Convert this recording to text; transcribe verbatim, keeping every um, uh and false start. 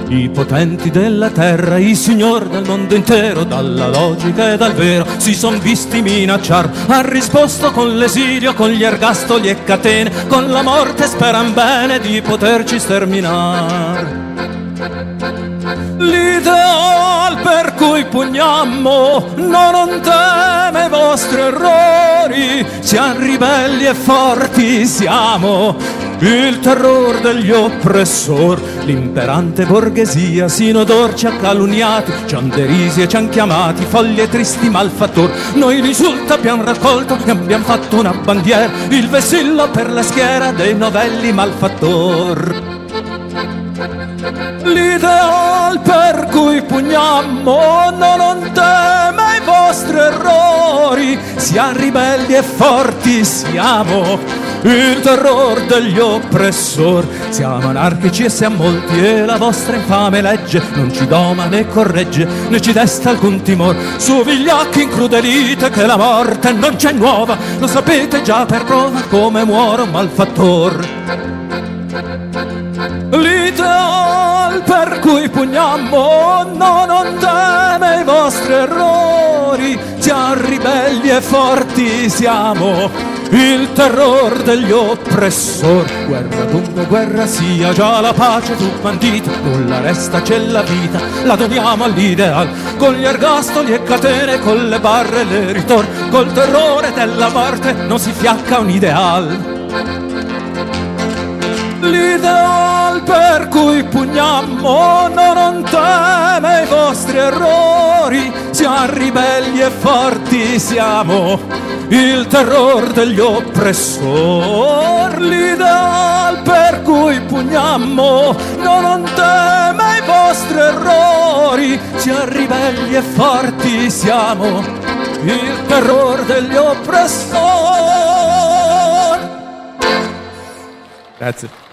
I potenti della terra, i signori del mondo intero, dalla logica e dal vero si son visti minacciar. Han risposto con l'esilio, con gli ergastoli e catene, con la morte speran bene di poterci sterminar. L'ideal per cui pugnammo non teme i vostri errori, siamo ribelli e forti siamo, il terror degli oppressori. L'imperante borghesia sino d'or ci ha calunniati, ci han derisi e ci han chiamati folli e tristi malfattori. Noi l'insulto abbiamo raccolto e abbiamo fatto una bandiera, il vessillo per la schiera dei novelli malfattori. L'ideal per cui pugnammo non teme i vostri errori, siamo ribelli e forti siamo, il terror degli oppressori. Siamo anarchici e siamo molti e la vostra infame legge non ci doma né corregge né ci desta alcun timore. Su vigliacchi incrudelite che la morte non c'è nuova, lo sapete già per prova come muore un malfattore. L'ideal per cui pugnammo non teme i vostri errori, siamo ribelli e forti siamo, il terror degli oppressori. Guerra dunque guerra sia, già la pace fu bandita, nulla resta c'è la vita, la doniamo all'ideal, con gli ergastoli e catene, con le barre e le ritorne, col terrore della morte non si fiacca un ideal. L'ideal per cui pugnammo non teme i vostri errori, siamo ribelli e forti siamo, il terror degli oppressori. L'ideal per cui pugnammo non teme i vostri errori, siamo ribelli e forti siamo, il terror degli oppressori. Grazie.